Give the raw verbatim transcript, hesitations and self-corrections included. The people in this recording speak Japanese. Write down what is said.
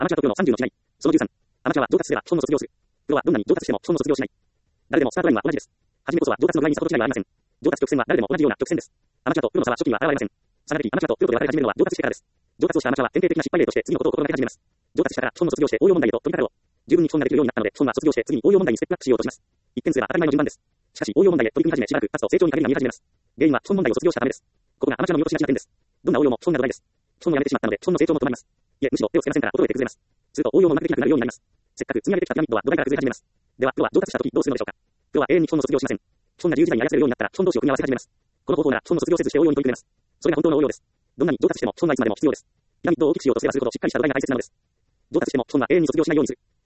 アマチュアとプロのさんじゅうの違い。そのじゅうさん。アマチュアは上達すれば基本の卒業する。プロはどんなに上達しても基本の卒業しない。誰でもスタートラインは同じです。はじめこそは上達の具合にさほど違いはありません。上達曲線は誰でも同じような曲線です。アマチュアとプロの差は初期には現れません。さらにアマチュアとプロとで分かれ始めるのは上達してからです。上達をしたアマチュアは典型的な失敗例として次のことを心がけ始めます。上達したから基本の卒業して応用問題へと取り掛かろう。十分に基本ができるようになったので、基本は卒業して次に応用問題にステップアップしようとします。一点すれば当たり前の順番です。しかし応用問題へ取り組み始めしばらく経つと成長に陰りが見え始めます。原因は基本問題を卒業したためです。ここがアマチュアの見落としがちな点です。どんな応用も基本が土台です。基本をやめてしまったので基本の成長も止まります。いえ、むしろ手をつけませんから衰えて崩れます。すると応用もうまくできなくなるようになります。せっかく積み上げてきたピラミッドは土台から崩れ始めます。では、プロは上達した時どうするのでしょうか。プロは永遠に基本の卒業しません。基本が自由自在に操れるようになったら基本同士を組み合わせ始めます。この方法なら基本の卒業せずして応用に取り組めます。それが本当の応用です。どんなに上達しても基本はいつまでも必要です。ピラミッドを大きくしようとすればするほどしっかりした土台が大切なのです。上達しても基本は永遠に卒業しないようにする。